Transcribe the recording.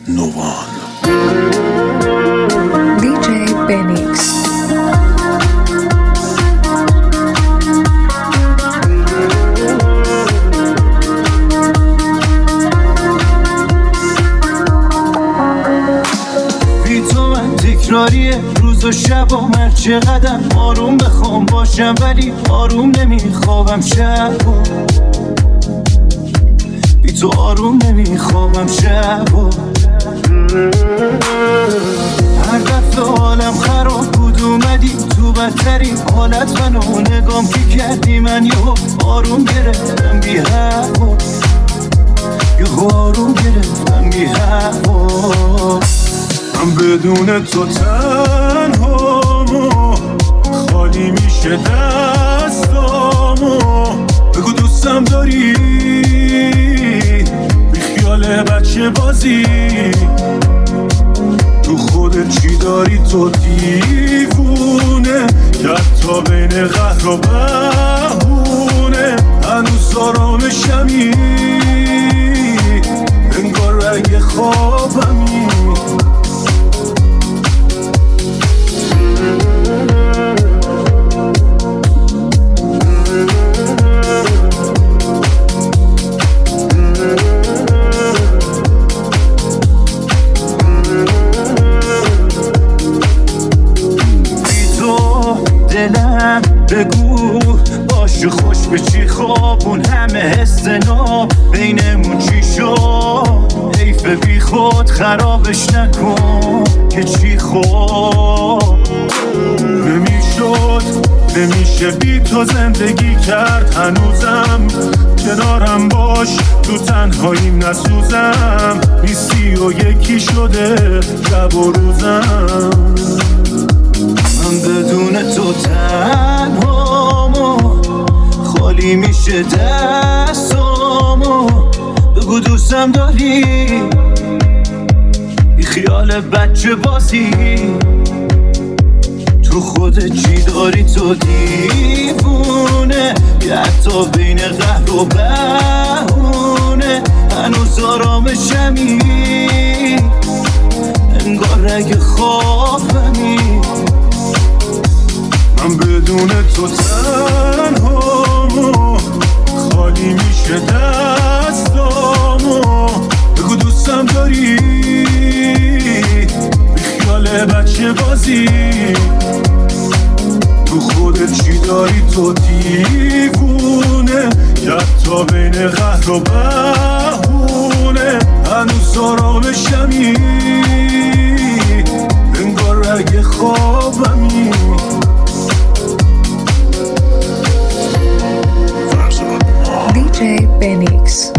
نوان DJ Benix. بی تو من تکراریه روز و شب و من چقدر آروم بخوام باشم ولی آروم نمیخوابم شب بی تو آروم نمیخوابم شب هر دفعه حالم خراب بود اومدی تو بدترین حالت منو نگام که کردی من یهو آروم گرفتم بی هوا یهو آروم گرفتم بی هوا من بدون تو تنهامو خالی میشه دستامو بگو دوستم داری بی خیال بچه بازی تو خودت چی داری تو دیوونه که حتی بین قهر و بهونه هنوز آرامشمی انگار رنگ خوابمی دلم بگو باشه خوش به چی خوابون همه حس ناب بینمون چی شد حیف بی خود خرابش نکن که چی خوب نمیشه بی تو زندگی کرد هنوزم کنارم باش تو تنهاییم نسوزم 21 شده شب و روزم من بدون تو تنهامو خالی میشه دستامو بگو دوستم داری بی خیال بچه بازی تو خودت چی داری تو دیوونه که حتی بین قهر و بهونه هنوز آرامشمی انگار رگ خوابمی من بدون تو تنهامو خالی میشه دستامو بگو دوستم داری بی خیال بچه بازی تو خودت چی داری تو دیوونه که حتی بین قهر و بهونه هنوز آرامشمی انگار رگ خوابمی DJ Benix.